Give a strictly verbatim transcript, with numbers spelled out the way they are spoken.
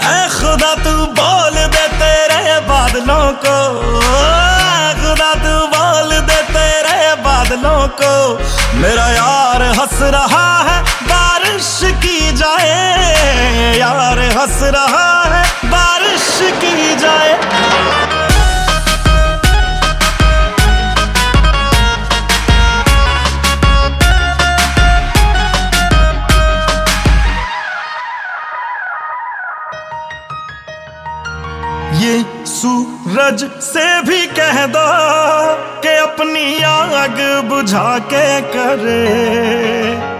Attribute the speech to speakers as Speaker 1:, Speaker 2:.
Speaker 1: ऐ खुदा तू बोल दे तेरे बादलों को, खुदा तू बोल दे तेरे बादलों को। मेरा यार हंस रहा है बारिश की जाए, यार हंस रहा है बारिश की जाए। ये सूरज से भी कह दो कि अपनी आग बुझा के करे।